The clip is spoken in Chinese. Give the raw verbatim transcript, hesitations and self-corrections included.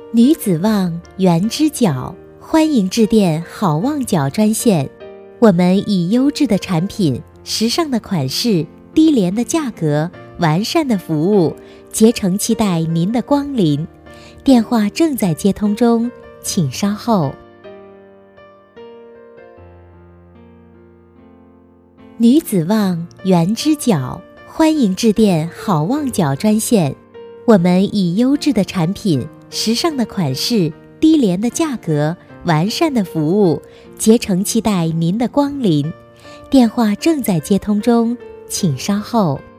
女子旺圆之角，欢迎致电好望角专线。我们以优质的产品、时尚的款式、低廉的价格、完善的服务，竭诚期待您的光临。电话正在接通中，请稍后。女子旺圆之角，欢迎致电好望角专线。我们以优质的产品、时尚的款式、低廉的价格、完善的服务，竭诚期待您的光临。电话正在接通中，请稍后。